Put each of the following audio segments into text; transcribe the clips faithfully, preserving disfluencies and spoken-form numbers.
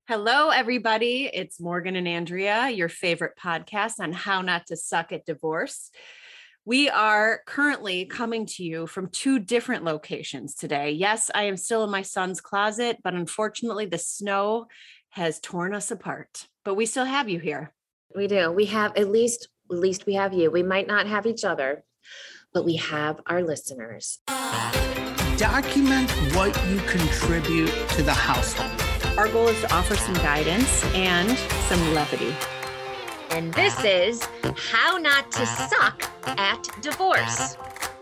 Hello, everybody. It's Morgan and Andrea, your favorite podcast on how not to suck at divorce. We are currently coming to you from two different locations today. Yes, I am still in my son's closet, but unfortunately the snow has torn us apart, but we still have you here. We do. We have at least, at least we have you. We might not have each other, but we have our listeners. Document what you contribute to the household. Our goal is to offer some guidance and some levity. And this is How Not to Suck at Divorce.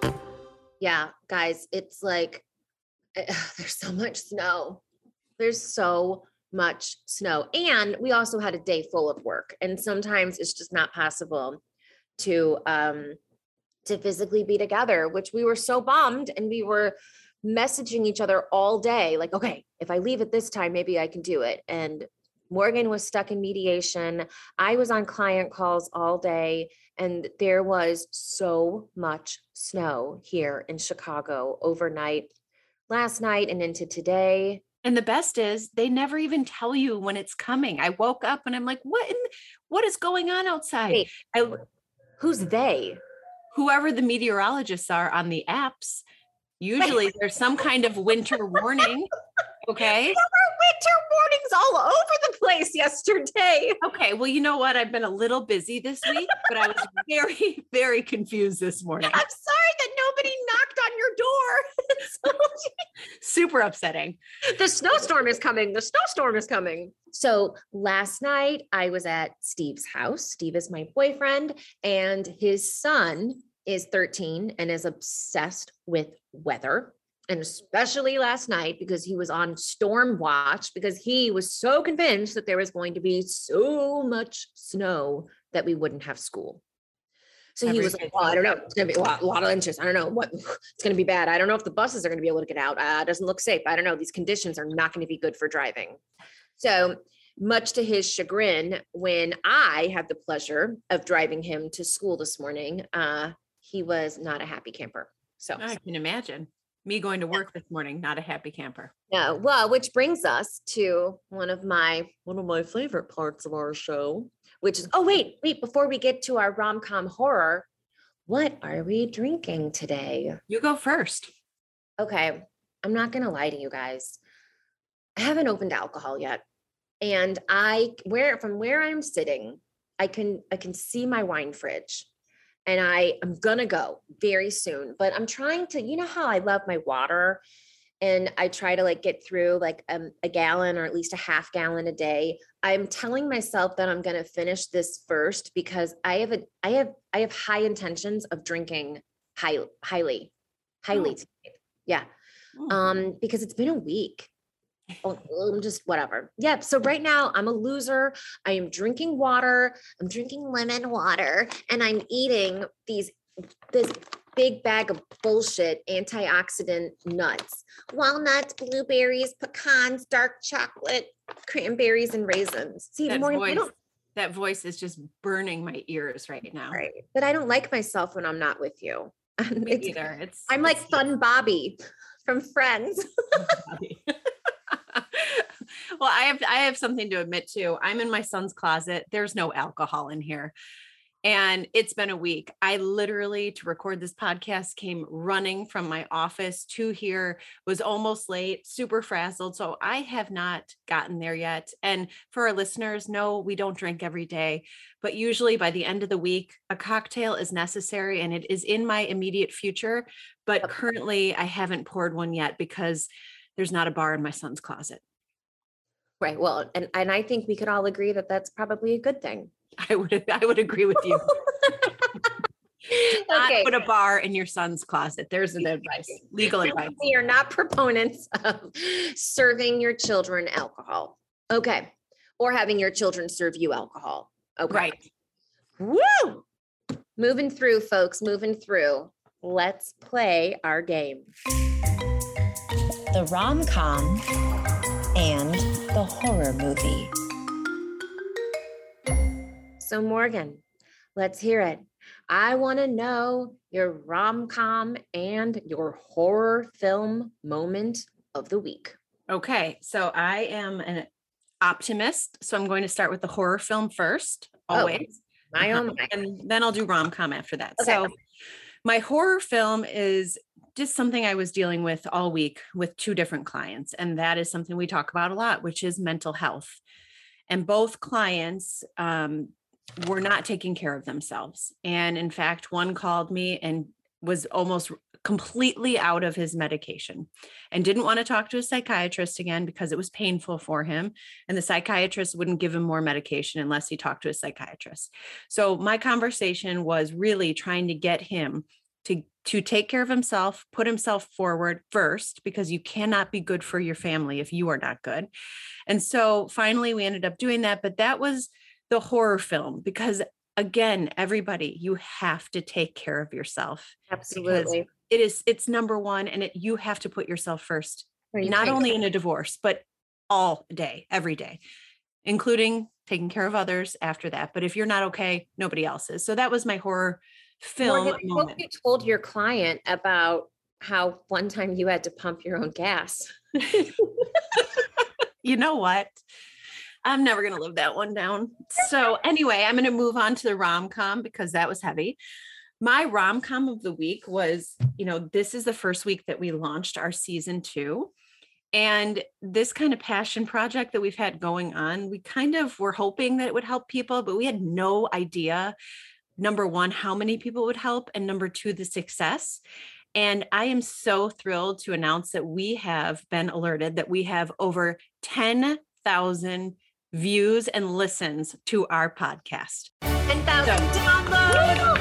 Yeah, guys, it's like, uh, there's so much snow. There's so much snow. And we also had a day full of work. And sometimes it's just not possible to, um, to physically be together, which we were so bummed, and we were messaging each other all day. Like, okay, if I leave at this time, maybe I can do it. And Morgan was stuck in mediation. I was on client calls all day, and there was so much snow here in Chicago overnight, last night and into today. And the best is they never even tell you when it's coming. I woke up and I'm like, what in, what is going on outside? Wait, I, who's they? Whoever the meteorologists are on the apps. Usually there's some kind of winter warning. Okay. There were winter warnings all over the place yesterday. Okay. Well, you know what? I've been a little busy this week, but I was very, very confused this morning. I'm sorry that nobody knocked on your door. Super upsetting. The snowstorm is coming. The snowstorm is coming. So last night I was at Steve's house. Steve is my boyfriend, and his son is thirteen and is obsessed with weather. And especially last night, because he was on storm watch, because he was so convinced that there was going to be so much snow that we wouldn't have school. So he was like, well, I don't know. It's going to be a lot, a lot of inches. I don't know what it's going to be bad. I don't know if the buses are going to be able to get out. Uh, it doesn't look safe. I don't know. These conditions are not going to be good for driving. So much to his chagrin, when I had the pleasure of driving him to school this morning, uh, he was not a happy camper. So I can imagine me going to work this morning, not a happy camper. No, well, which brings us to one of my one of my favorite parts of our show, which is, oh, wait, wait, before we get to our rom-com horror, what are we drinking today? You go first. Okay, I'm not going to lie to you guys. I haven't opened alcohol yet. And I, where, from where I'm sitting, I can, I can see my wine fridge. And I am going to go very soon, but I'm trying to, you know how I love my water, and I try to like get through like um, a gallon or at least a half gallon a day. I'm telling myself that I'm going to finish this first, because I have a, I have, I have high intentions of drinking high, highly, highly. Oh. Tonight. Yeah. Oh. Um, because it's been a week. Oh, I'm just whatever. Yeah. So right now I'm a loser. I am drinking water. I'm drinking lemon water, and I'm eating these, this big bag of bullshit antioxidant nuts, walnuts, blueberries, pecans, dark chocolate, cranberries, and raisins. See, that, Morgan, voice, that voice is just burning my ears right now. Right. But I don't like myself when I'm not with you. Me it's, either. It's, I'm it's, like Fun Bobby from Friends. Well, I have I have something to admit too. I'm in my son's closet. There's no alcohol in here. And it's been a week. I literally, to record this podcast, came running from my office to here, was almost late, super frazzled. So I have not gotten there yet. And for our listeners, no, we don't drink every day, but usually by the end of the week, a cocktail is necessary, and it is in my immediate future. But currently I haven't poured one yet because there's not a bar in my son's closet. Right. Well, and, and I think we could all agree that that's probably a good thing. I would, I would agree with you. Not Okay. put a bar in your son's closet. There's an advice, legal advice. We are not proponents of serving your children alcohol. Okay. Or having your children serve you alcohol. Okay. Right. Woo! Moving through, folks, moving through. Let's play our game. The rom-com and the horror movie. So Morgan, let's hear it. I want to know your rom-com and your horror film moment of the week. Okay. So I am an optimist. So I'm going to start with the horror film first, always. Oh, my own. And then I'll do rom-com after that. Okay. So my horror film is just something I was dealing with all week with two different clients. And that is something we talk about a lot, which is mental health. And both clients um, were not taking care of themselves. And in fact, one called me and was almost completely out of his medication and didn't want to talk to a psychiatrist again because it was painful for him. And the psychiatrist wouldn't give him more medication unless he talked to a psychiatrist. So my conversation was really trying to get him to, to take care of himself, put himself forward first, because you cannot be good for your family if you are not good. And so finally we ended up doing that, but that was the horror film, because again, everybody, you have to take care of yourself. Absolutely. It is, it's number one. And it, you have to put yourself first, not only in a divorce, but all day, every day, including taking care of others after that. But if you're not okay, nobody else is. So that was my horror film Morgan, I hope you told your client about how one time you had to pump your own gas. You know what? I'm never going to live that one down. So anyway, I'm going to move on to the rom-com because that was heavy. My rom-com of the week was, you know, this is the first week that we launched our season two. And this kind of passion project that we've had going on, we kind of were hoping that it would help people, but we had no idea, number one, how many people would help, and number two, the success. And I am so thrilled to announce that we have been alerted that we have over ten thousand views and listens to our podcast. ten thousand so, downloads.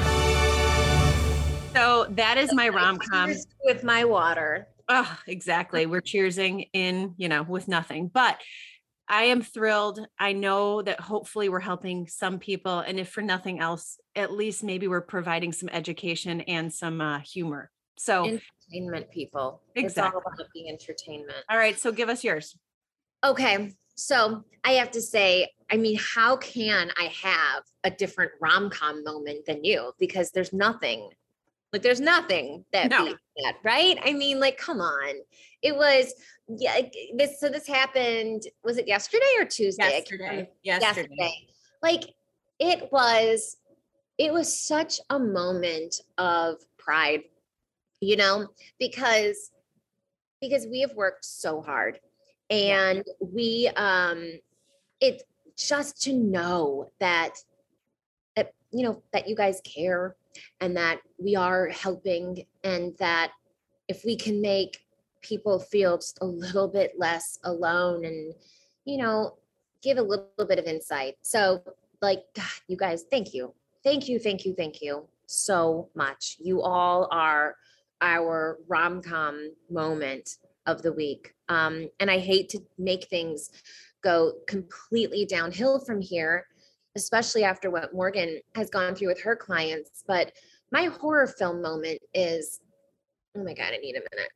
So that is my rom-com. With my water. Oh, exactly. We're cheersing in, you know, with nothing, but I am thrilled. I know that hopefully we're helping some people. And if for nothing else, at least maybe we're providing some education and some uh, humor. So entertainment, people. Exactly. It's all about the entertainment. All right. So give us yours. Okay. So I have to say, I mean, how can I have a different rom-com moment than you? Because there's nothing, like there's nothing that No. beats that, right? I mean, like, come on. It was, yeah, this, so this happened, was it yesterday or Tuesday? Yesterday. Yesterday. Yesterday. Like it was, it was such a moment of pride, you know, because, because we have worked so hard. And we, um, it just to know that, that, you know, that you guys care and that we are helping, and that if we can make people feel just a little bit less alone and, you know, give a little bit of insight. So like, God, you guys, thank you. Thank you. Thank you. Thank you so much. You all are our rom-com moment of the week. Um, and I hate to make things go completely downhill from here, especially after what Morgan has gone through with her clients. But my horror film moment is, oh my God, I need a minute.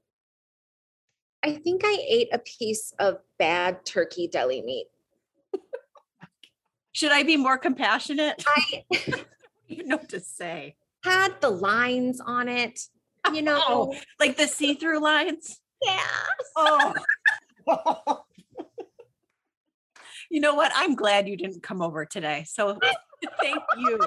I think I ate a piece of bad turkey deli meat. Should I be more compassionate? I don't even know what to say. Had the lines on it, you know, oh, like the see-through lines. Yeah. Oh. You know what? I'm glad you didn't come over today. So thank you.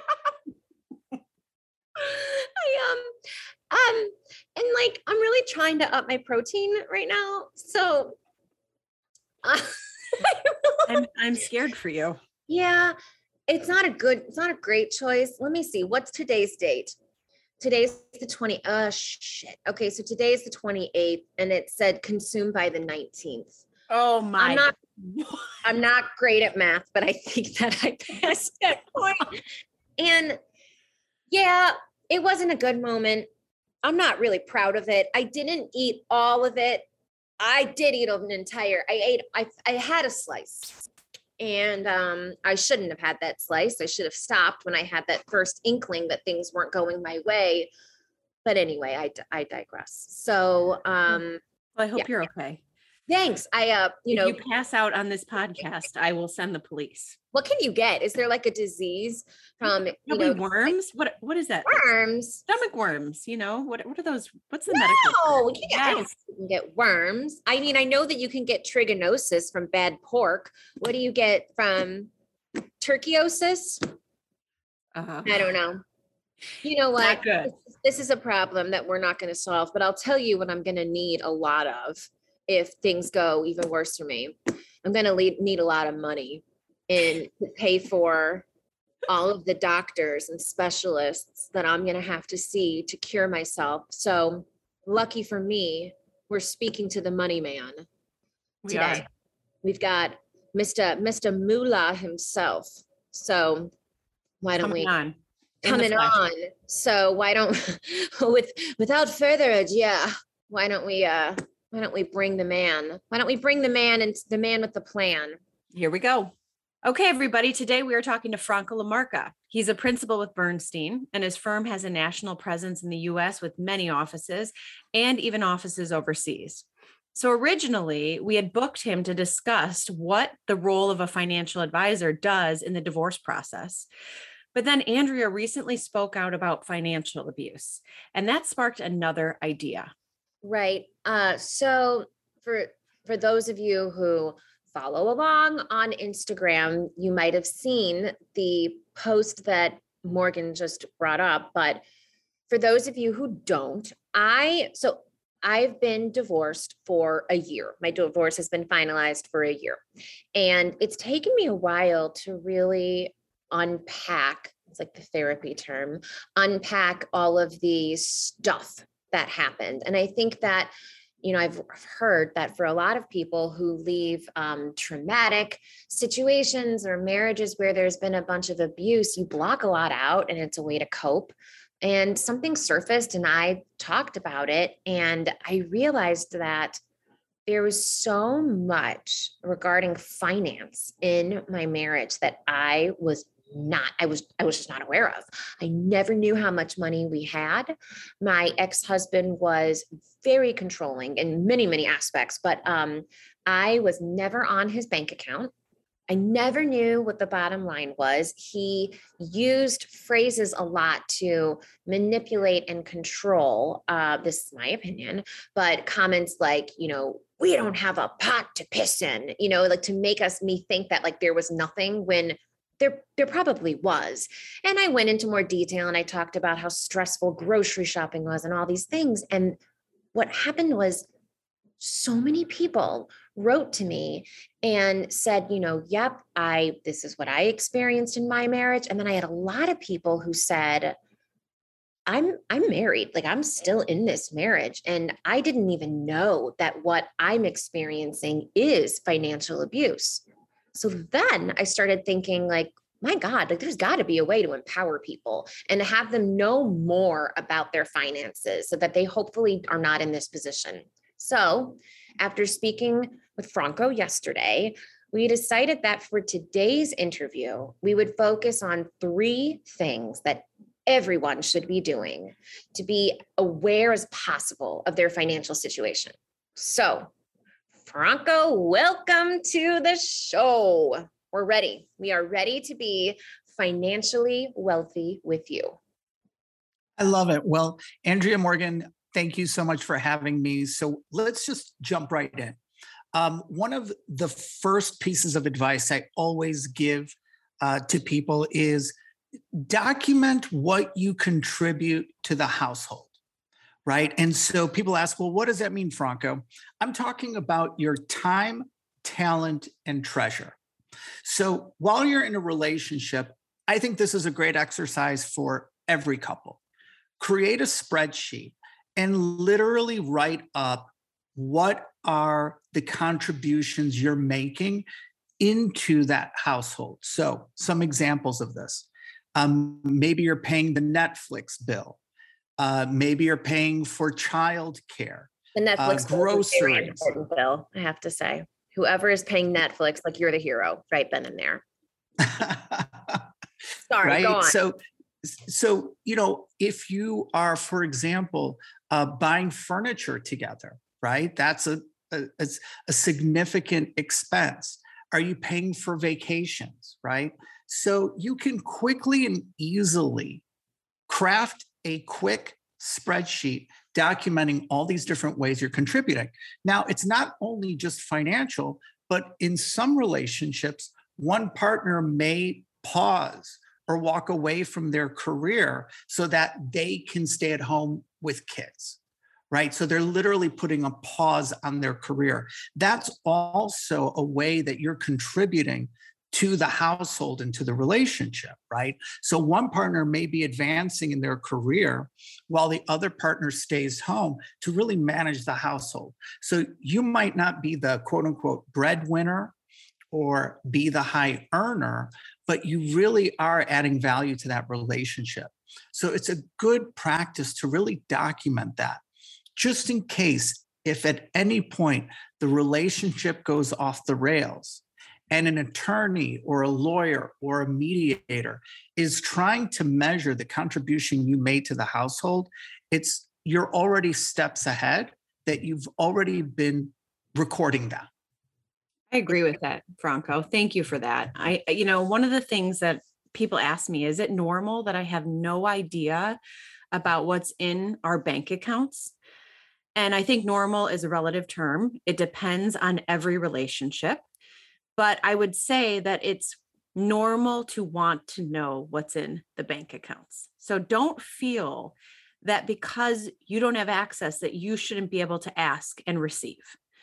I um um and like I'm really trying to up my protein right now. So uh, I'm I'm scared for you. Yeah, it's not a good, it's not a great choice. Let me see. What's today's date? Today's the twenty. Uh, shit. Okay, so today's the twenty-eighth, and it said consumed by the nineteenth. Oh my! I'm not. I'm not great at math, but I think that I passed that point. And yeah, it wasn't a good moment. I'm not really proud of it. I didn't eat all of it. I did eat an entire. I ate. I I had a slice. And um, I shouldn't have had that slice. I should have stopped when I had that first inkling that things weren't going my way. But anyway, I, I digress. So um, well, I hope yeah. you're okay. Thanks. I, uh, you if know, you pass out on this podcast, I will send the police. what can you get? Is there like a disease from, you Probably know, worms? What what is that? worms? Stomach worms, you know, what what are those? What's the No, medical? we can't Yes. you can get worms. I mean, I know that you can get trichinosis from bad pork. What do you get from turkeyosis? Uh, I don't know. You know what? Not good. This, this is a problem that we're not going to solve, but I'll tell you what I'm going to need a lot of if things go even worse for me. I'm going to need a lot of money and to pay for all of the doctors and specialists that I'm going to have to see to cure myself. So lucky for me, we're speaking to the money man We today. are. We've got Mister Mister Moolah himself. So why don't Coming we on. In the coming flesh. on? So why don't with without further ado, why don't we uh why don't we bring the man? Why don't we bring the man and the man with the plan? Here we go. Okay, everybody. Today we are talking to Franco LaMarca. He's a principal with Bernstein, and his firm has a national presence in the U S with many offices and even offices overseas. So originally, we had booked him to discuss what the role of a financial advisor does in the divorce process. But then Andrea recently spoke out about financial abuse, and that sparked another idea. Right. Uh, so for for those of you who follow along on Instagram, you might have seen the post that Morgan just brought up. But for those of you who don't, I so I've been divorced for a year. My divorce has been finalized for a year. And it's taken me a while to really unpack, it's like the therapy term, unpack all of the stuff that happened. And I think that, you know, I've heard that for a lot of people who leave um, traumatic situations or marriages where there's been a bunch of abuse, you block a lot out and it's a way to cope. And something surfaced and I talked about it. And I realized that there was so much regarding finance in my marriage that I was not, I was, I was just not aware of. I never knew how much money we had. My ex-husband was very controlling in many, many aspects, but um, I was never on his bank account. I never knew what the bottom line was. He used phrases a lot to manipulate and control. Uh, this is my opinion, but comments like, you know, we don't have a pot to piss in, you know, like to make us, me think that like there was nothing when there, there probably was. And I went into more detail and I talked about how stressful grocery shopping was and all these things. And what happened was so many people wrote to me and said, you know, yep, I, this is what I experienced in my marriage. And then I had a lot of people who said, I'm, I'm married, like I'm still in this marriage. And I didn't even know that what I'm experiencing is financial abuse. So then I started thinking like, my God, like there's got to be a way to empower people and to have them know more about their finances so that they hopefully are not in this position. So after speaking with Franco yesterday, we decided that for today's interview, we would focus on three things that everyone should be doing to be aware as possible of their financial situation. So Franco, welcome to the show. We're ready. We are ready to be financially wealthy with you. I love it. Well, Andrea Morgan, thank you so much for having me. So let's just jump right in. Um, one of the first pieces of advice I always give uh, to people is document what you contribute to the household, right? And so people ask, well, what does that mean, Franco? I'm talking about your time, talent, and treasure. So while you're in a relationship, I think this is a great exercise for every couple. Create a spreadsheet and literally write up what are the contributions you're making into that household. So some examples of this. Um, maybe you're paying the Netflix bill. Uh, maybe you're paying for childcare. The Netflix uh, bill is a very groceries. important bill, I have to say. Whoever is paying Netflix, like you're the hero, right then and there. Sorry, right? go on. So, so you know, if you are, for example, uh, buying furniture together, right? That's a a, a, a significant expense? Are you paying for vacations, right? So you can quickly and easily craft a quick spreadsheet documenting all these different ways you're contributing. Now, it's not only just financial, but in some relationships, one partner may pause or walk away from their career so that they can stay at home with kids, right? So they're literally putting a pause on their career. That's also a way that you're contributing to the household and to the relationship, right? So one partner may be advancing in their career while the other partner stays home to really manage the household. So you might not be the quote unquote breadwinner or be the high earner, but you really are adding value to that relationship. So it's a good practice to really document that, just in case if at any point the relationship goes off the rails and an attorney or a lawyer or a mediator is trying to measure the contribution you made to the household, it's you're already steps ahead, that you've already been recording that. I agree with that, Franco. Thank you for that. I, you know, one of the things that people ask me, is it normal that I have no idea about what's in our bank accounts? And I think normal is a relative term. It depends on every relationship. But I would say that it's normal to want to know what's in the bank accounts. So don't feel that because you don't have access that you shouldn't be able to ask and receive.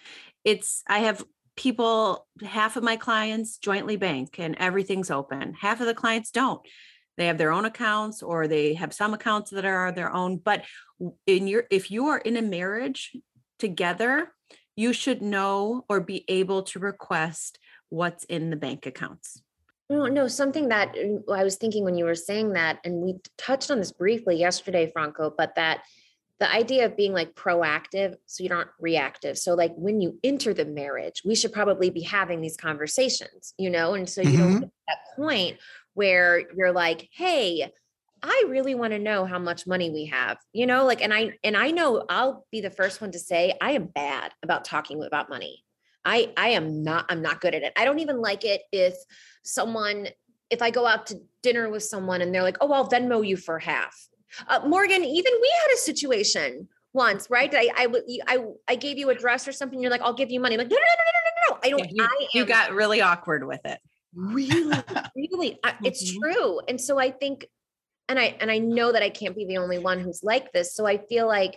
It's, I have people, half of my clients jointly bank and everything's open. Half of the clients don't. They have their own accounts or they have some accounts that are their own. But in your, if you are in a marriage together, you should know or be able to request what's in the bank accounts. No, no, something that I was thinking when you were saying that, and we touched on this briefly yesterday, Franco, but that the idea of being like proactive, so you aren't reactive. So like when you enter the marriage, we should probably be having these conversations, you know? And so you mm-hmm. don't get to that point where you're like, hey, I really want to know how much money we have, you know, like, and I, and I know I'll be the first one to say, I am bad about talking about money. I, I am not, I'm not good at it. I don't even like it if someone, if I go out to dinner with someone and they're like, oh, I'll Venmo you for half. Uh, Morgan, even we had a situation once, right? I, I, I, I gave you a dress or something. You're like, I'll give you money. I'm like, no, no, no, no, no, no, no. I don't, yeah, you, I am, you got really awkward with it. Really, really. I, it's mm-hmm. true. And so I think, and I, and I know that I can't be the only one who's like this. So I feel like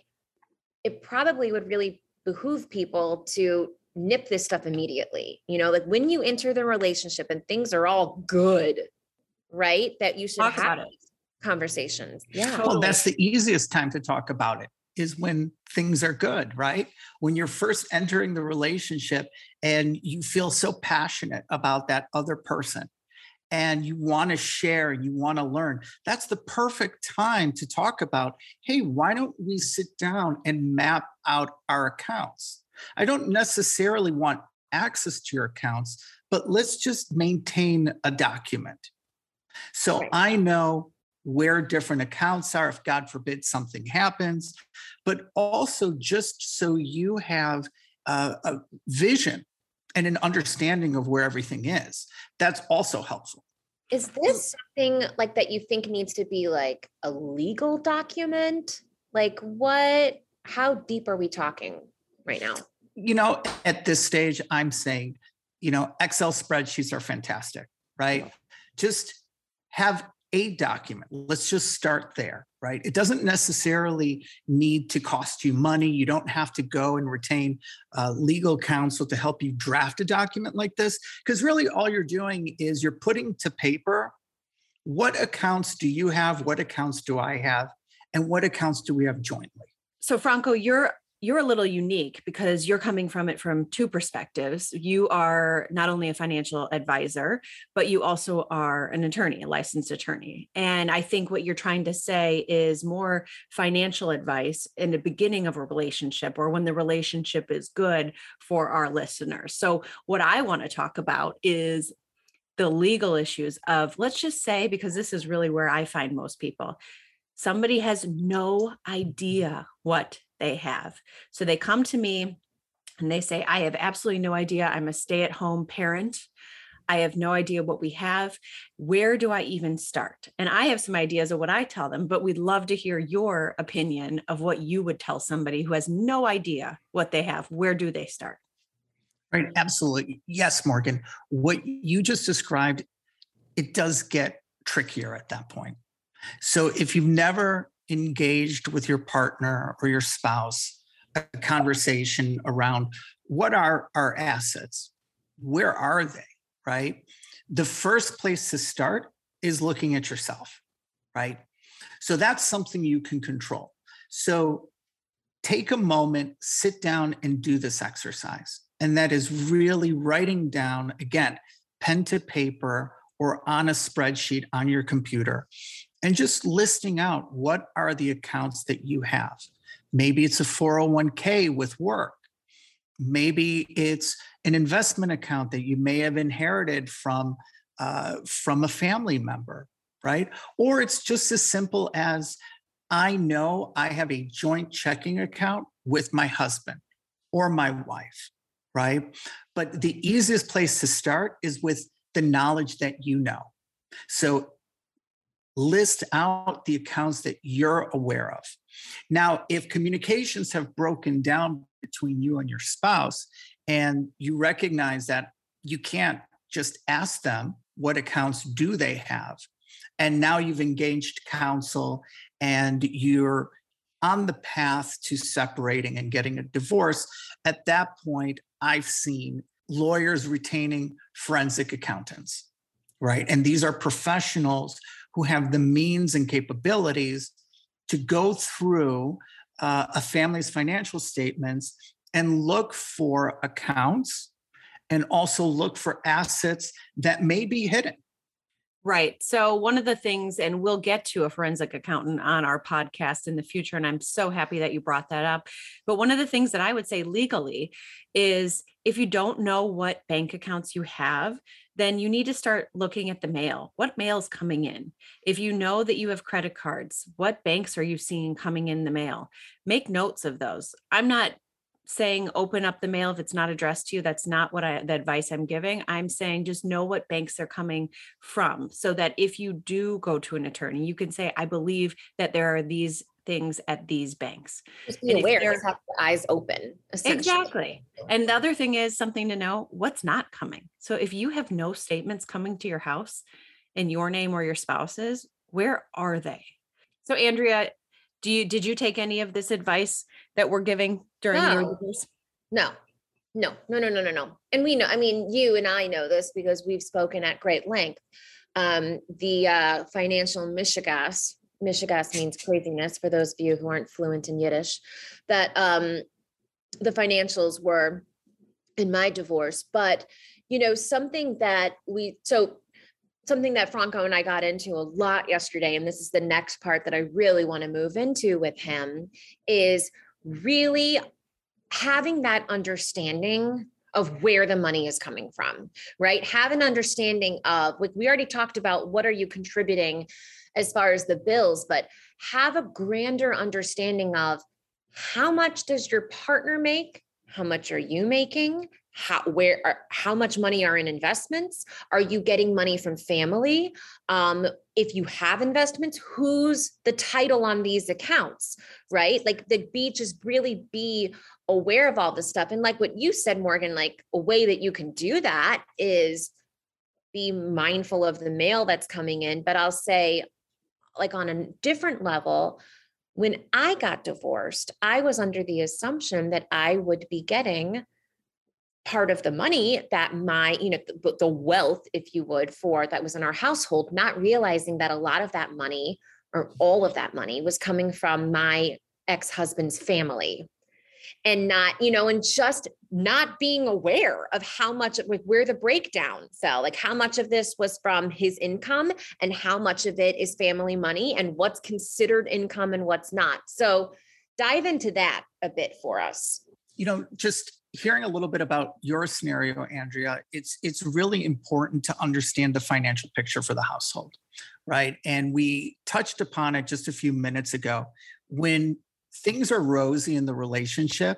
it probably would really behoove people to nip this stuff immediately. You know, like when you enter the relationship and things are all good, right? That you should talk have about it. Conversations. Yeah. Well, that's the easiest time to talk about it, is when things are good, right? When you're first entering the relationship and you feel so passionate about that other person and you want to share, you want to learn, that's the perfect time to talk about, hey, why don't we sit down and map out our accounts? I don't necessarily want access to your accounts, but let's just maintain a document. So right. I know where different accounts are, if God forbid something happens, but also just so you have a, a vision and an understanding of where everything is. That's also helpful. Is this something like that you think needs to be like a legal document? Like what, how deep are we talking right now? You know, at this stage, I'm saying, you know, Excel spreadsheets are fantastic, right? Just have a document. Let's just start there, right? It doesn't necessarily need to cost you money. You don't have to go and retain uh, legal counsel to help you draft a document like this, because really all you're doing is you're putting to paper, what accounts do you have? What accounts do I have? And what accounts do we have jointly? So Franco, you're You're a little unique because you're coming from it from two perspectives. You are not only a financial advisor, but you also are an attorney, a licensed attorney. And I think what you're trying to say is more financial advice in the beginning of a relationship or when the relationship is good for our listeners. So what I want to talk about is the legal issues of, let's just say, because this is really where I find most people, somebody has no idea what they have. So they come to me and they say, I have absolutely no idea. I'm a stay-at-home parent. I have no idea what we have. Where do I even start? And I have some ideas of what I tell them, but we'd love to hear your opinion of what you would tell somebody who has no idea what they have. Where do they start? Right. Absolutely. Yes, Morgan. What you just described, it does get trickier at that point. So if you've never engaged with your partner or your spouse, a conversation around what are our assets, where are they? Right? The first place to start is looking at yourself, right? So that's something you can control. So take a moment, sit down and do this exercise. And that is really writing down, again, pen to paper or on a spreadsheet on your computer, and just listing out what are the accounts that you have. Maybe it's a four oh one k with work. Maybe it's an investment account that you may have inherited from, uh, from a family member, right? Or it's just as simple as, I know I have a joint checking account with my husband or my wife, right? But the easiest place to start is with the knowledge that you know. So list out the accounts that you're aware of. Now, if communications have broken down between you and your spouse, and you recognize that you can't just ask them what accounts do they have, and now you've engaged counsel and you're on the path to separating and getting a divorce, at that point, I've seen lawyers retaining forensic accountants, right? And these are professionals who have the means and capabilities to go through uh, a family's financial statements and look for accounts and also look for assets that may be hidden. Right. So one of the things, and we'll get to a forensic accountant on our podcast in the future, and I'm so happy that you brought that up. But one of the things that I would say legally is if you don't know what bank accounts you have, then you need to start looking at the mail. What mail is coming in? If you know that you have credit cards, what banks are you seeing coming in the mail? Make notes of those. I'm not saying open up the mail if it's not addressed to you. That's not what I, the advice I'm giving. I'm saying just know what banks they're coming from, so that if you do go to an attorney, you can say, I believe that there are these things at these banks. Just be And if aware, they're- just have your eyes open. essentially. Exactly. And the other thing is something to know, what's not coming. So if you have no statements coming to your house in your name or your spouse's, where are they? So Andrea, do you, did you take any of this advice that we're giving during your No. divorce? No, no, no, no, no, no, no. And we know, I mean, you and I know this because we've spoken at great length. Um, the uh, financial mishigas, mishigas means craziness for those of you who aren't fluent in Yiddish, that um, the financials were in my divorce. But, you know, something that we, so something that Franco and I got into a lot yesterday, and this is the next part that I really want to move into with him, is really having that understanding of where the money is coming from, right? Have an understanding of, like we already talked about, what are you contributing as far as the bills, but have a grander understanding of how much does your partner make? How much are you making? How, where are, how much money are in investments? Are you getting money from family? Um, if you have investments, who's the title on these accounts, right? Like the beach is really be aware of all this stuff. And like what you said, Morgan, like a way that you can do that is be mindful of the mail that's coming in. But I'll say, like on a different level, when I got divorced, I was under the assumption that I would be getting part of the money that my, you know, the, the wealth, if you would, for that was in our household, not realizing that a lot of that money or all of that money was coming from my ex-husband's family. And not, you know, and just not being aware of how much, like where the breakdown fell, like how much of this was from his income and how much of it is family money and what's considered income and what's not. So dive into that a bit for us. You know, just hearing a little bit about your scenario, Andrea, it's it's really important to understand the financial picture for the household, right? And we touched upon it just a few minutes ago. When things are rosy in the relationship,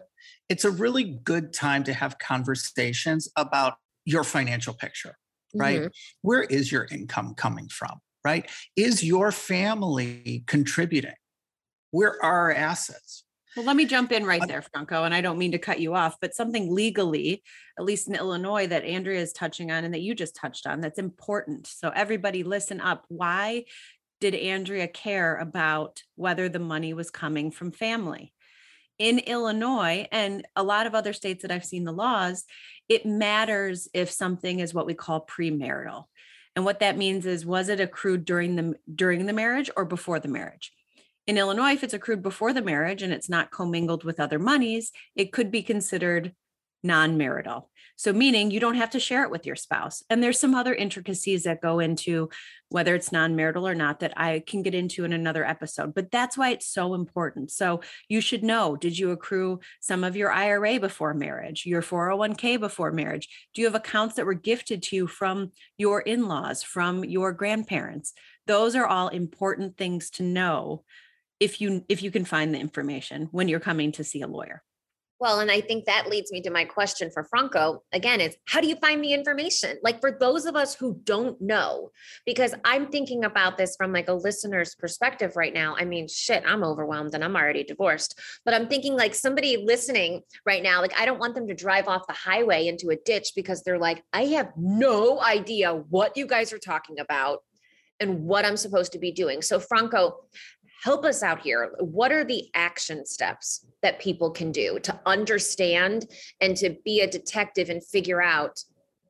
it's a really good time to have conversations about your financial picture, right? Mm-hmm. Where is your income coming from, right? Is your family contributing? Where are our assets? Well, let me jump in right there, Franco, and I don't mean to cut you off, but something legally, at least in Illinois, that Andrea is touching on and that you just touched on, that's important. So everybody listen up. Why did Andrea care about whether the money was coming from family? In Illinois and a lot of other states that I've seen the laws, it matters if something is what we call premarital. And what that means is, was it accrued during the during the marriage or before the marriage? In Illinois, if it's accrued before the marriage and it's not commingled with other monies, it could be considered non-marital. So meaning you don't have to share it with your spouse. And there's some other intricacies that go into whether it's non-marital or not that I can get into in another episode, but that's why it's so important. So you should know, did you accrue some of your I R A before marriage, your four oh one k before marriage? Do you have accounts that were gifted to you from your in-laws, from your grandparents? Those are all important things to know if you if you can find the information when you're coming to see a lawyer. Well, and I think that leads me to my question for Franco. Again, is how do you find the information? Like for those of us who don't know, because I'm thinking about this from like a listener's perspective right now. I mean, shit, I'm overwhelmed and I'm already divorced, but I'm thinking like somebody listening right now, like I don't want them to drive off the highway into a ditch because they're like, I have no idea what you guys are talking about and what I'm supposed to be doing. So Franco, help us out here. What are the action steps that people can do to understand and to be a detective and figure out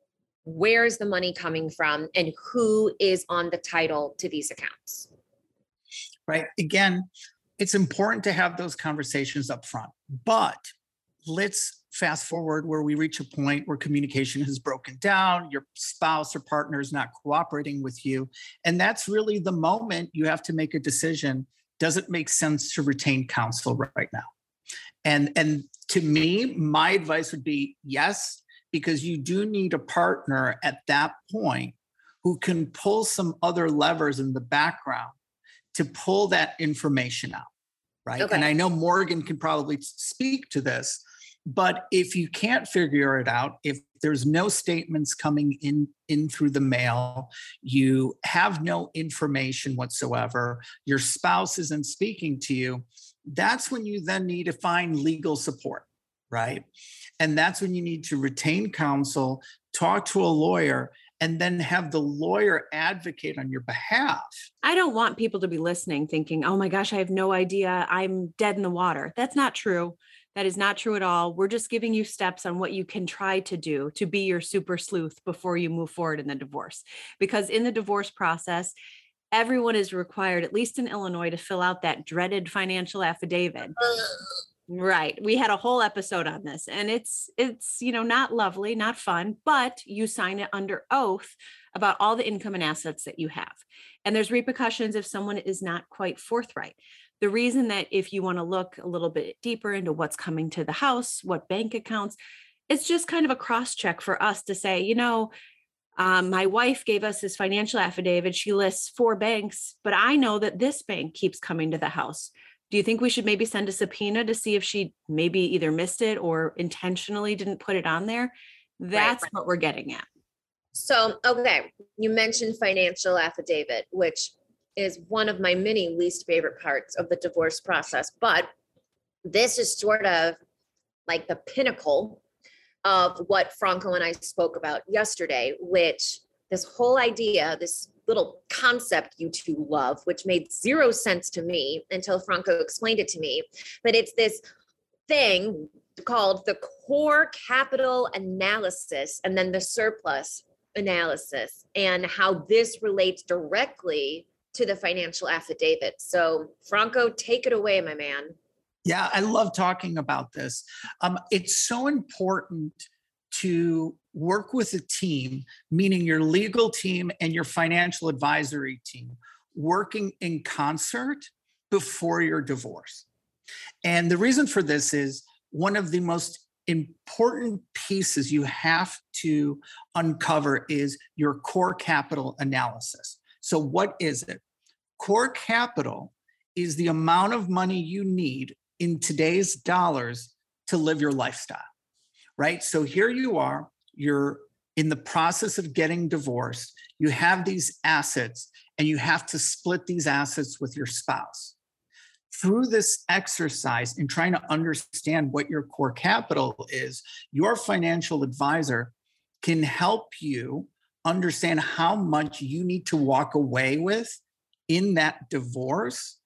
where is the money coming from and who is on the title to these accounts? Right. Again, it's important to have those conversations up front, but let's fast forward where we reach a point where communication has broken down, your spouse or partner is not cooperating with you. And that's really the moment you have to make a decision. Does it make sense to retain counsel right now? And, and to me, my advice would be yes, because you do need a partner at that point who can pull some other levers in the background to pull that information out, right? Okay. And I know Morgan can probably speak to this, but if you can't figure it out, if there's no statements coming in, in through the mail, you have no information whatsoever, your spouse isn't speaking to you, that's when you then need to find legal support, right? And that's when you need to retain counsel, talk to a lawyer, and then have the lawyer advocate on your behalf. I don't want people to be listening thinking, oh my gosh, I have no idea, I'm dead in the water. That's not true. That is not true at all. We're just giving you steps on what you can try to do to be your super sleuth before you move forward in the divorce. Because in the divorce process, everyone is required, at least in Illinois, to fill out that dreaded financial affidavit. Right. We had a whole episode on this, and it's, it's, you know, not lovely, not fun, but you sign it under oath about all the income and assets that you have. And there's repercussions if someone is not quite forthright. The reason that if you want to look a little bit deeper into what's coming to the house, what bank accounts, it's just kind of a cross check for us to say, you know, um, my wife gave us this financial affidavit. She lists four banks, but I know that this bank keeps coming to the house. Do you think we should maybe send a subpoena to see if she maybe either missed it or intentionally didn't put it on there? That's right. What we're getting at. So, okay, you mentioned financial affidavit, which is one of my many least favorite parts of the divorce process. But this is sort of like the pinnacle of what Franco and I spoke about yesterday, which this whole idea, this little concept you two love, which made zero sense to me until Franco explained it to me. But it's this thing called the core capital analysis and then the surplus analysis, and how this relates directly to the financial affidavit. So Franco, take it away, my man. Yeah, I love talking about this. Um, it's so important to work with a team, meaning your legal team and your financial advisory team, working in concert before your divorce. And the reason for this is one of the most important pieces you have to uncover is your core capital analysis. So what is it? Core capital is the amount of money you need in today's dollars to live your lifestyle, right? So here you are, you're in the process of getting divorced, you have these assets, and you have to split these assets with your spouse. Through this exercise in trying to understand what your core capital is, your financial advisor can help you understand how much you need to walk away with in that divorce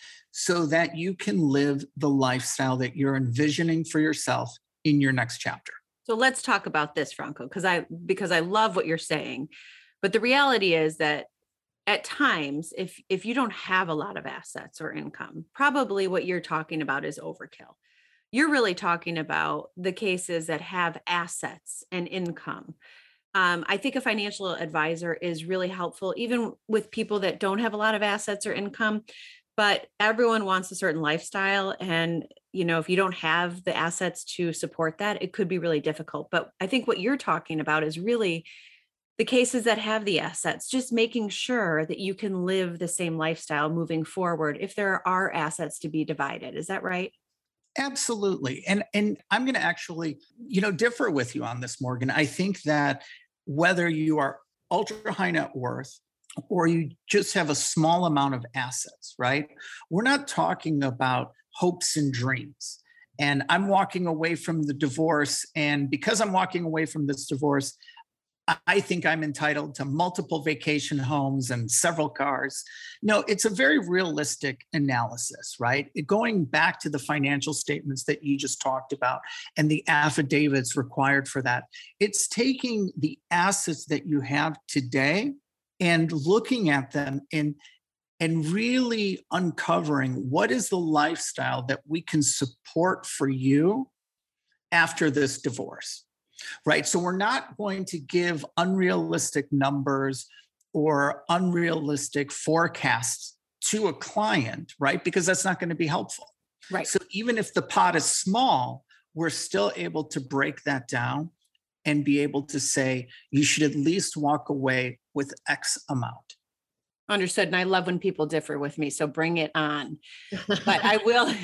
so that you can live the lifestyle that you're envisioning for yourself in your next chapter. So let's talk about this, Franco, because I because I love what you're saying. But the reality is that at times, if if you don't have a lot of assets or income, probably what you're talking about is overkill. You're really talking about the cases that have assets and income. Um, I think a financial advisor is really helpful, even with people that don't have a lot of assets or income, but everyone wants a certain lifestyle. And, you know, if you don't have the assets to support that, it could be really difficult. But I think what you're talking about is really the cases that have the assets, just making sure that you can live the same lifestyle moving forward if there are assets to be divided. Is that right? Absolutely. And and I'm going to actually, you know, differ with you on this, Morgan. I think that whether you are ultra high net worth or you just have a small amount of assets, right? We're not talking about hopes and dreams. And I'm walking away from the divorce. And because I'm walking away from this divorce, I think I'm entitled to multiple vacation homes and several cars. No, it's a very realistic analysis, right? Going back to the financial statements that you just talked about and the affidavits required for that, it's taking the assets that you have today and looking at them and, and really uncovering what is the lifestyle that we can support for you after this divorce. Right. So we're not going to give unrealistic numbers or unrealistic forecasts to a client, right? Because that's not going to be helpful. Right. So even if the pot is small, we're still able to break that down and be able to say, you should at least walk away with X amount. Understood. And I love when people differ with me. So bring it on. But I will,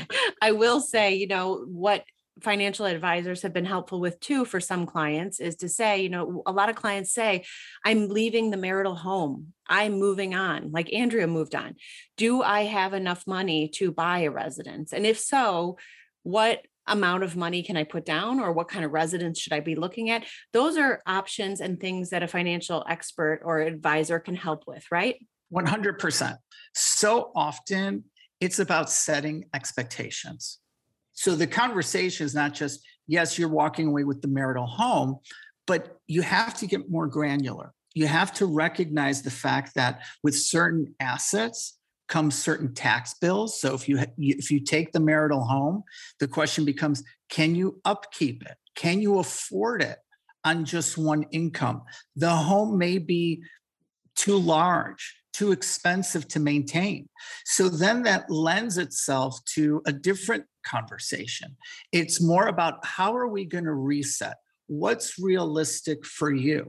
I will say, you know, what financial advisors have been helpful with too for some clients is to say, you know, a lot of clients say, I'm leaving the marital home. I'm moving on, like Andrea moved on. Do I have enough money to buy a residence? And if so, what amount of money can I put down, or what kind of residence should I be looking at? Those are options and things that a financial expert or advisor can help with, right? one hundred percent. So often it's about setting expectations. So the conversation is not just, yes, you're walking away with the marital home, but you have to get more granular. You have to recognize the fact that with certain assets comes certain tax bills. So if you if you take the marital home, the question becomes, can you upkeep it? Can you afford it on just one income? The home may be too large, too expensive to maintain. So then that lends itself to a different conversation. It's more about how are we going to reset? What's realistic for you?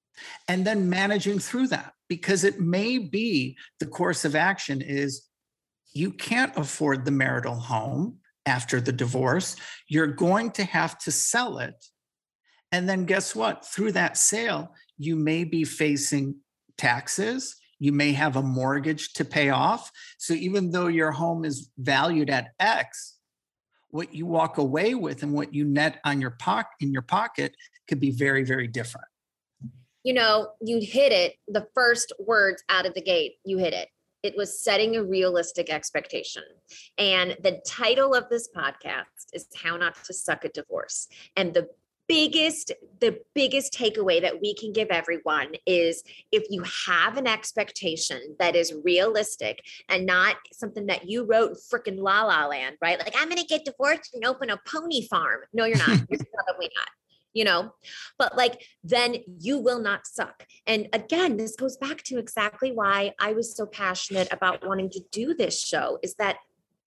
And then managing through that, because it may be the course of action is you can't afford the marital home after the divorce. You're going to have to sell it. And then guess what? Through that sale, you may be facing taxes. You may have a mortgage to pay off. So even though your home is valued at X, what you walk away with and what you net on your pocket in your pocket could be very, very different. You know, you hit it, the first words out of the gate, you hit it. It was setting a realistic expectation. And the title of this podcast is How Not to Suck at Divorce. And the biggest, the biggest takeaway that we can give everyone is if you have an expectation that is realistic and not something that you wrote in frickin' La La Land, right? Like, I'm going to get divorced and open a pony farm. No, you're not. You're probably not. You know, but like, then you will not suck. And again, this goes back to exactly why I was so passionate about wanting to do this show, is that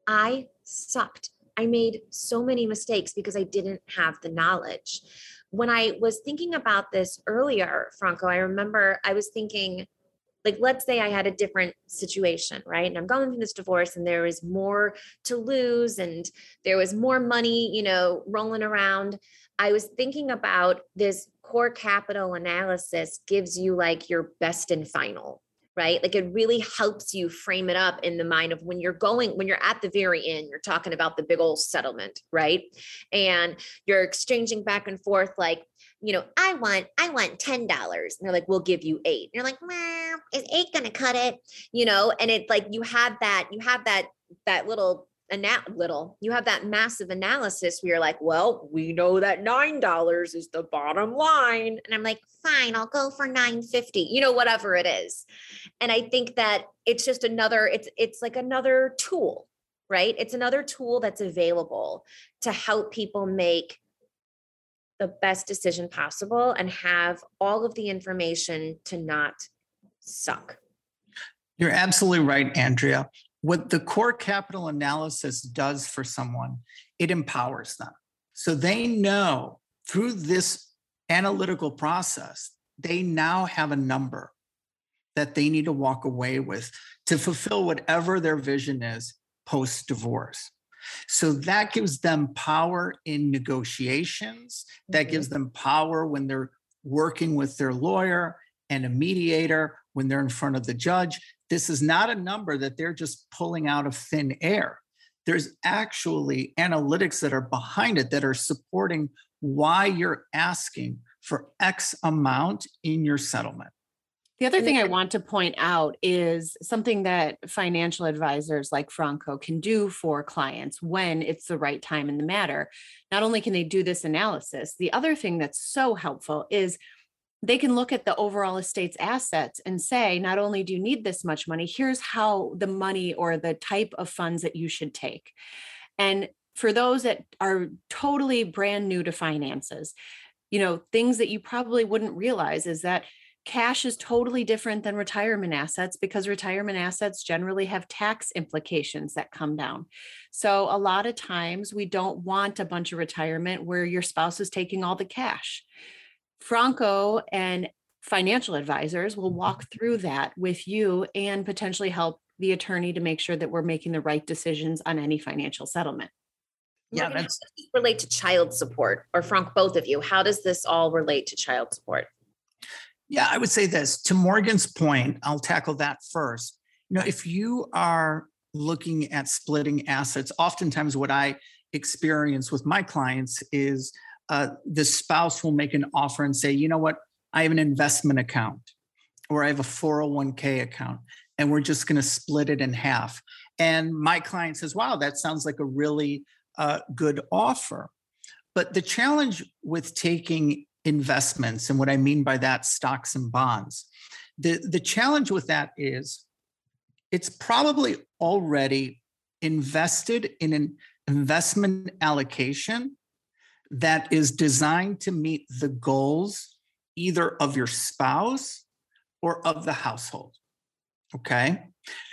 I sucked. I made so many mistakes because I didn't have the knowledge. When I was thinking about this earlier, Franco, I remember I was thinking, Like, let's say I had a different situation, right? And I'm going through this divorce and there was more to lose and there was more money, you know, rolling around. I was thinking about this core capital analysis gives you like your best and final, right? Like it really helps you frame it up in the mind of when you're going, when you're at the very end, you're talking about the big old settlement, right? And you're exchanging back and forth like, you know, I want, I want ten dollars. And they're like, we'll give you eight. And you're like, well, is eight going to cut it? You know, and it's like, you have that, you have that, that little, ana- little, you have that massive analysis where you're like, well, we know that nine dollars is the bottom line. And I'm like, fine, I'll go for nine fifty, you know, whatever it is. And I think that it's just another, it's, it's like another tool, right? It's another tool that's available to help people make the best decision possible and have all of the information to not suck. You're absolutely right, Andrea. What the core capital analysis does for someone, it empowers them. So they know through this analytical process, they now have a number that they need to walk away with to fulfill whatever their vision is post-divorce. So that gives them power in negotiations. That Mhm. gives them power when they're working with their lawyer and a mediator, when they're in front of the judge. This is not a number that they're just pulling out of thin air. There's actually analytics that are behind it that are supporting why you're asking for X amount in your settlement. The other And thing I then- want to point out is something that financial advisors like Franco can do for clients when it's the right time in the matter. Not only can they do this analysis, the other thing that's so helpful is they can look at the overall estate's assets and say, not only do you need this much money, here's how the money or the type of funds that you should take. And for those that are totally brand new to finances, you know, things that you probably wouldn't realize is that cash is totally different than retirement assets because retirement assets generally have tax implications that come down. So a lot of times we don't want a bunch of retirement where your spouse is taking all the cash. Franco and financial advisors will walk through that with you and potentially help the attorney to make sure that we're making the right decisions on any financial settlement. Yeah, Morgan, how that's does this relate to child support? Or Frank, both of you, how does this all relate to child support? Yeah, I would say this. To Morgan's point, I'll tackle that first. You know, if you are looking at splitting assets, oftentimes what I experience with my clients is uh, the spouse will make an offer and say, you know what, I have an investment account or I have a four oh one k account, and we're just going to split it in half. And my client says, wow, that sounds like a really uh, good offer. But the challenge with taking investments, and what I mean by that, stocks and bonds, the, the challenge with that is it's probably already invested in an investment allocation that is designed to meet the goals either of your spouse or of the household. Okay.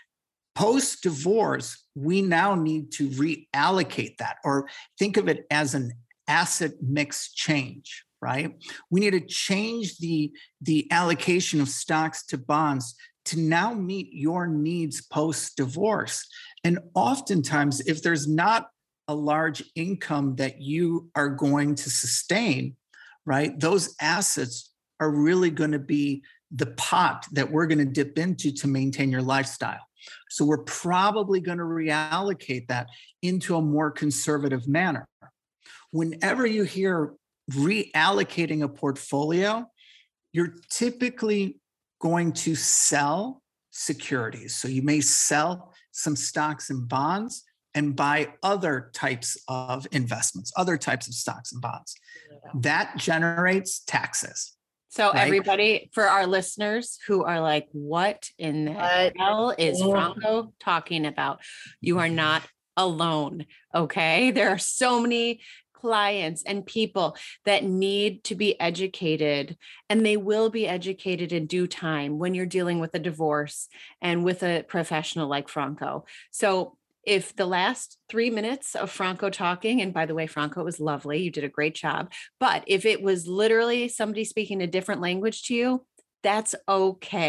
Post divorce, we now need to reallocate that, or think of it as an asset mix change, right? We need to change the, the allocation of stocks to bonds to now meet your needs post divorce. And oftentimes, if there's not a large income that you are going to sustain, right, those assets are really going to be the pot that we're going to dip into to maintain your lifestyle. So we're probably going to reallocate that into a more conservative manner. Whenever you hear reallocating a portfolio, you're typically going to sell securities. So you may sell some stocks and bonds and buy other types of investments, other types of stocks and bonds. That generates taxes. So Right. everybody, for our listeners who are like, what in the What? hell is Oh. Franco talking about? You are not alone. Okay. There are so many clients and people that need to be educated, and they will be educated in due time when you're dealing with a divorce and with a professional like Franco. So if the last three minutes of Franco talking, and by the way, Franco, it was lovely, you did a great job. But if it was literally somebody speaking a different language to you, that's okay.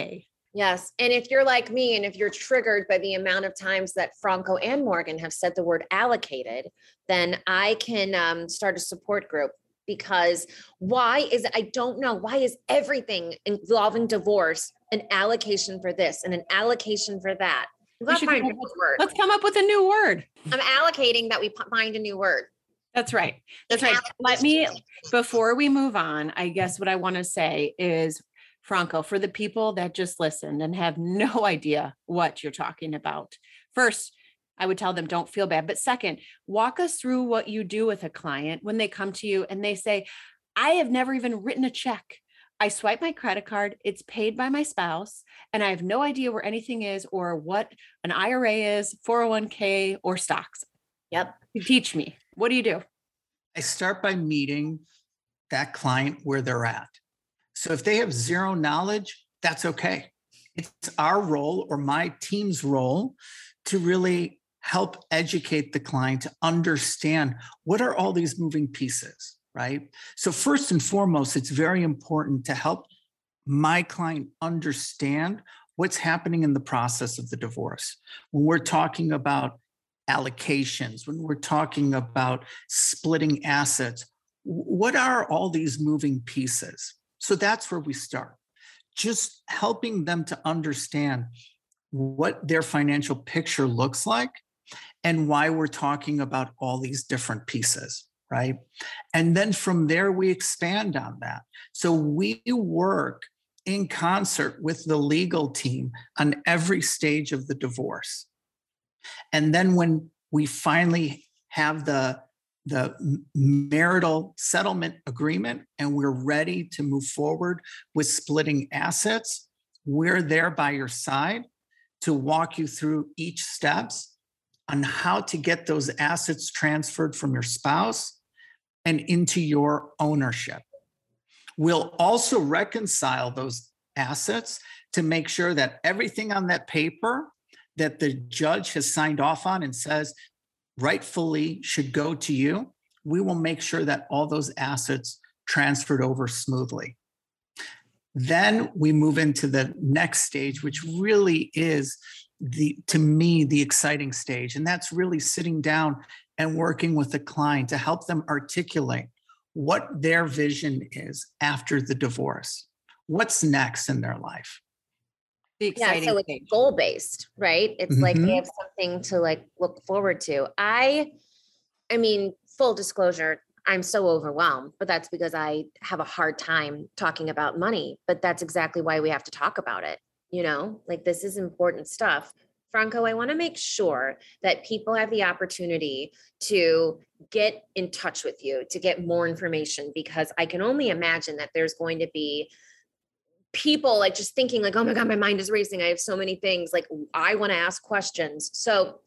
Yes. And if you're like me, and if you're triggered by the amount of times that Franco and Morgan have said the word allocated, then I can um, start a support group. Because why is it, I don't know, why is everything involving divorce an allocation for this and an allocation for that? Let's should find come a up with- word. Let's come up with a new word. I'm allocating that we p- find a new word. That's right. That's right. Let me, before we move on, I guess what I want to say is, Franco, for the people that just listened and have no idea what you're talking about, first, I would tell them, don't feel bad. But second, walk us through what you do with a client when they come to you and they say, I have never even written a check. I swipe my credit card, it's paid by my spouse, and I have no idea where anything is or what an I R A is, four oh one k, or stocks. Yep. You teach me. What do you do? I start by meeting that client where they're at. So if they have zero knowledge, that's okay. It's our role or my team's role to really help educate the client to understand what are all these moving pieces, right? So first and foremost, it's very important to help my client understand what's happening in the process of the divorce. When we're talking about allocations, when we're talking about splitting assets, what are all these moving pieces? So that's where we start. Just helping them to understand what their financial picture looks like and why we're talking about all these different pieces, right? And then from there, we expand on that. So we work in concert with the legal team on every stage of the divorce. And then when we finally have the, the marital settlement agreement and we're ready to move forward with splitting assets, we're there by your side to walk you through each steps on how to get those assets transferred from your spouse and into your ownership. We'll also reconcile those assets to make sure that everything on that paper that the judge has signed off on and says rightfully should go to you, we will make sure that all those assets transferred over smoothly. Then we move into the next stage, which really is the, to me, the exciting stage. And that's really sitting down and working with the client to help them articulate what their vision is after the divorce. What's next in their life? The exciting yeah, so stage. It's goal-based, right? It's mm-hmm. like they have something to like look forward to. I, I mean, full disclosure, I'm so overwhelmed, but that's because I have a hard time talking about money, but that's exactly why we have to talk about it. You know, like this is important stuff. Franco, I want to make sure that people have the opportunity to get in touch with you, to get more information, because I can only imagine that there's going to be people like just thinking like, oh my God, my mind is racing. I have so many things. Like I want to ask questions. So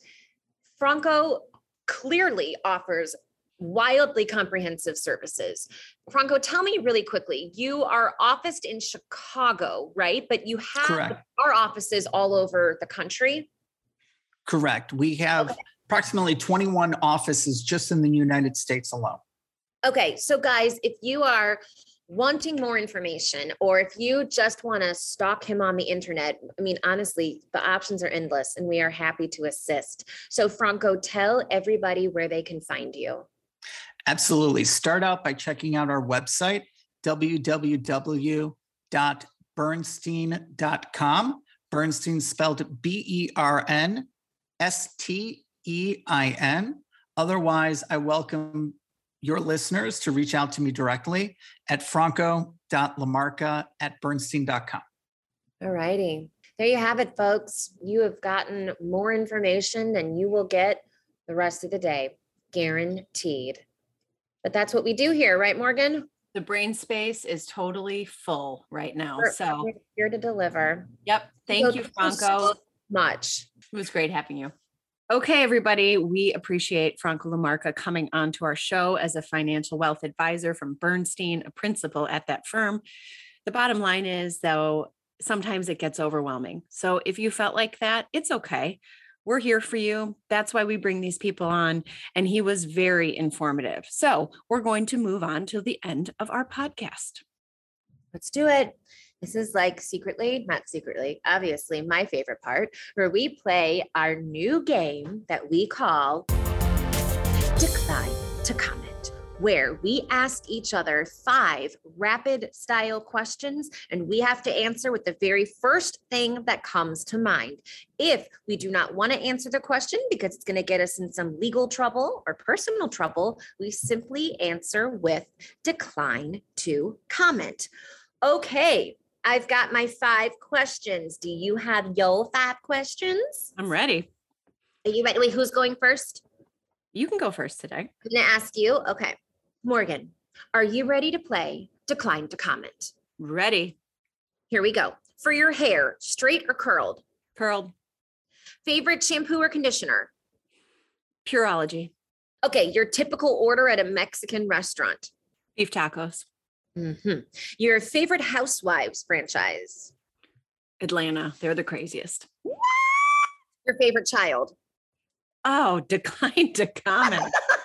Franco clearly offers wildly comprehensive services. Franco, tell me really quickly, you are officed in Chicago, right? But you have Correct. Our offices all over the country. Correct. We have okay. approximately twenty-one offices just in the United States alone. Okay. So guys, if you are wanting more information, or if you just want to stalk him on the internet, I mean, honestly, the options are endless and we are happy to assist. So Franco, tell everybody where they can find you. Absolutely. Start out by checking out our website, w w w dot bernstein dot com. Bernstein spelled B E R N S T E I N. Otherwise, I welcome your listeners to reach out to me directly at franco dot lamarca at bernstein dot com. All righty. There you have it, folks. You have gotten more information than you will get the rest of the day, guaranteed. But that's what we do here, right, Morgan? The brain space is totally full right now. We're, so we're here to deliver. Yep. Thank so you, Franco. So much. It was great having you. Okay, everybody, we appreciate Franco Lamarca coming on to our show as a financial wealth advisor from Bernstein, a principal at that firm. The bottom line is, though, sometimes it gets overwhelming. So if you felt like that, it's okay. We're here for you. That's why we bring these people on. And he was very informative. So we're going to move on to the end of our podcast. Let's do it. This is like secretly, not secretly, obviously my favorite part, where we play our new game that we call Decline to Comment, where we ask each other five rapid style questions and we have to answer with the very first thing that comes to mind. If we do not want to answer the question because it's going to get us in some legal trouble or personal trouble, we simply answer with decline to comment. Okay, I've got my five questions. Do you have your five questions? I'm ready. Are you ready? Wait, who's going first? You can go first today. I'm going to ask you. Okay. Morgan, are you ready to play Decline to Comment? Ready. Here we go. For your hair, straight or curled? Curled. Favorite shampoo or conditioner? Pureology. Okay, your typical order at a Mexican restaurant. Beef tacos. Mm-hmm. Your favorite Housewives franchise? Atlanta. They're the craziest. Your favorite child? Oh, decline to comment.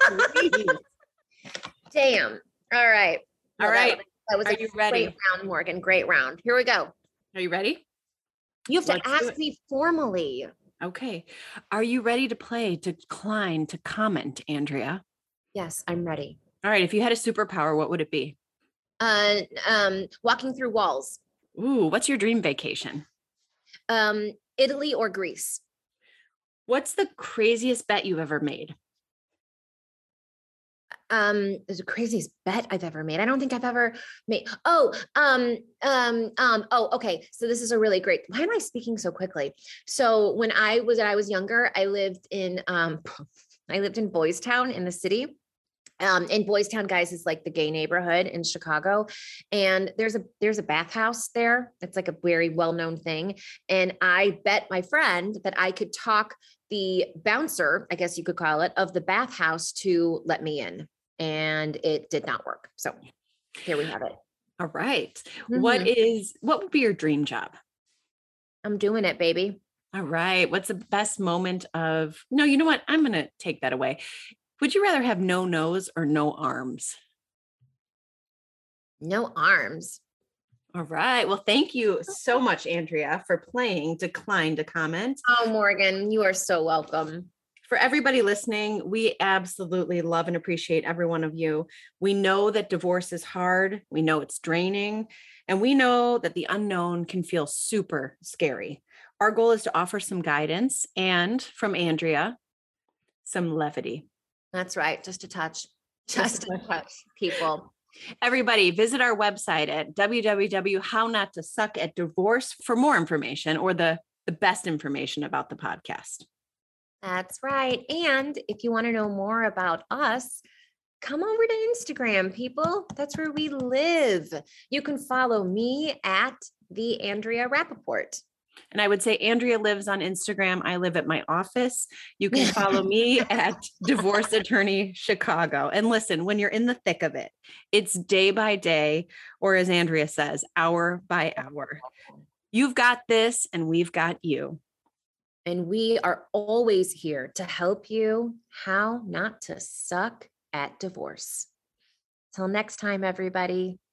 Damn. All right. All Well, right. That was, that was Are a you ready? Great round, Morgan. Great round. Here we go. Are you ready? You have to Let's do ask it. me formally. Okay. Are you ready to play decline to comment, Andrea? Yes, I'm ready. All right. If you had a superpower, what would it be? Uh, um, walking through walls. Ooh, what's your dream vacation? Um, Italy or Greece? What's the craziest bet you've ever made? Um, there's the craziest bet I've ever made. I don't think I've ever made. Oh, um, um, um, oh, okay. So this is a really great. Why am I speaking so quickly? So when I was I was younger, I lived in um, I lived in Boys Town in the city. Um, and Boys Town, guys, is like the gay neighborhood in Chicago. And there's a there's a bathhouse there. It's like a very well-known thing. And I bet my friend that I could talk the bouncer, I guess you could call it, of the bathhouse to let me in. And it did not work. So here we have it. All right. What Mhm. is what would be your dream job? I'm doing it, baby. All right. What's the best moment of no, you know what? I'm gonna take that away. Would you rather have no nose or no arms? No arms. All right. Well, thank you so much, Andrea, for playing Decline to Comment. Oh, Morgan, you are so welcome. For everybody listening, we absolutely love and appreciate every one of you. We know that divorce is hard. We know it's draining. And we know that the unknown can feel super scary. Our goal is to offer some guidance and from Andrea, some levity. That's right. Just a touch. Just a touch, people. Everybody, visit our website at w w w dot how not to suck at divorce for more information or the, the best information about the podcast. That's right. And if you want to know more about us, come over to Instagram, people. That's where we live. You can follow me at the Andrea Rappaport. And I would say Andrea lives on Instagram. I live at my office. You can follow me at Divorce Attorney Chicago. And listen, when you're in the thick of it, it's day by day, or as Andrea says, hour by hour. You've got this and we've got you. And we are always here to help you how not to suck at divorce. Till next time, everybody.